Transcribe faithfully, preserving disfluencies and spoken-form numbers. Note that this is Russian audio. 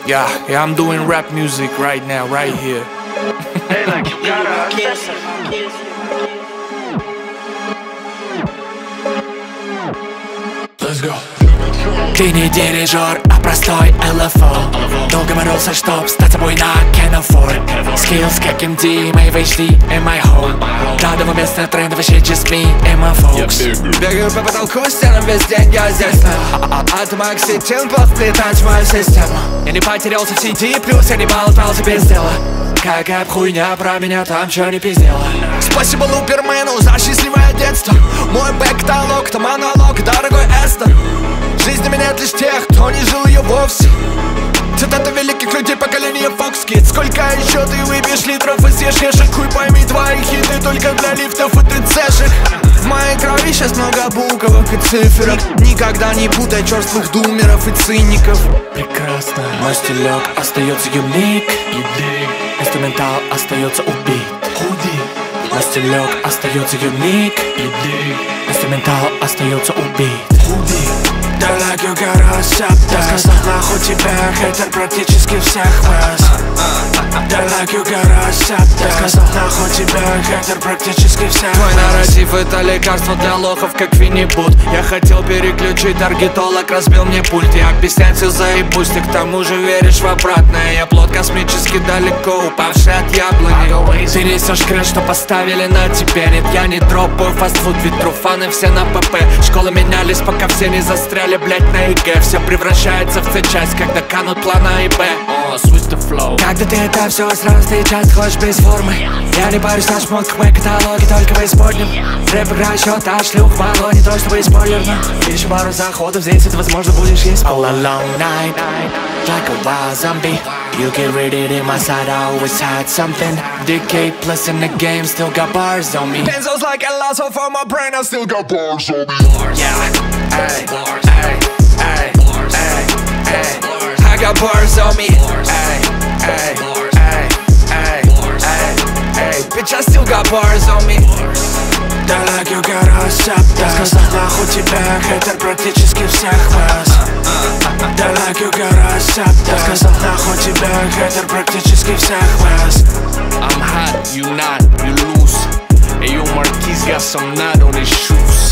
Yeah, yeah, I'm doing rap music right now, right here. Hey, like you gotta Let's go. Ты не дирижер, а простой эл эф о. Долго боролся, чтоб стать собой на Can't-Afford. Skills как эм ди, my в эйч ди and my home. Кладово место трендов, shit just me and my folks. Бегаю по потолку, стенам без деньги, а здесь Атомак сетин, повплетать в мою систему. Я не потерялся в сети, плюс я не болтался без дела. Какая б хуйня про меня там чё не пиздела. Спасибо Лупермену за счастливое детство. Мой бэк-каталог, то монолог, дорогой Эстер. Жизнь меняет лишь тех, кто не жил ее вовсе. Цитаты великих людей поколения Fox Kids. Сколько еще ты выпьешь литров и съешь ешек? Хуй пойми, твои хиты только для лифтов и тридцешек. В моей крови сейчас много буквок и циферок. Никогда не путай черствых думеров и циников. Прекрасно. Мой стилек остается юник. Инструментал остается убит. Мой стилек остается юник. Инструментал остается убит. Далекий гора сапта. Сказал нахуй тебя, хейтер практически всех вас. Далекий гора сапта. Сказал нахуй тебя, хейтер практически всех вас. Твой нарратив это лекарство для лохов, как Винни-Пух. Я хотел переключить, таргетолог разбил мне пульт. Я объяснять все заебусь, ты к тому же веришь в обратное. Я плод космически далеко, упавший от яблони. Ты несешь крест, что поставили на тебе. Нет, я не дропаю фастфуд, ведь труфаны все на ПП. Школы менялись, пока все не застряли, блять, на ЕГЭ. Все превращается в С-часть, когда канут план А и Б. О, switch the flow. Когда ты это все сразу, ты часто ходишь без формы. Я не парюсь, наш мозг в моей каталоге только в исподнем. Рэп игра, счет, а шлюх в баллоне, то, чтобы спойлер. Еще пару заходов, здесь это возможно будешь есть. All a long night, like a wild zombie. You get raided in my side, I always had something. Decade plus in the game, still got bars on me. Benzos like a lasso for my brain, I still got bars on me. Yeah, Ay, ay, ay, ay, ay. I got bars on me. Ay, ay, ay, ay, ay, ay. Bitch, I still got bars on me. далекий гора сапта. Сказал нахуй тебя, хейтер практически всех вас. Далекий гора сапта. Сказал нахуй тебя, хейтер практически всех вас. I'm hot, you not, you loose. Hey, yo, Marquis got some knot on his shoes.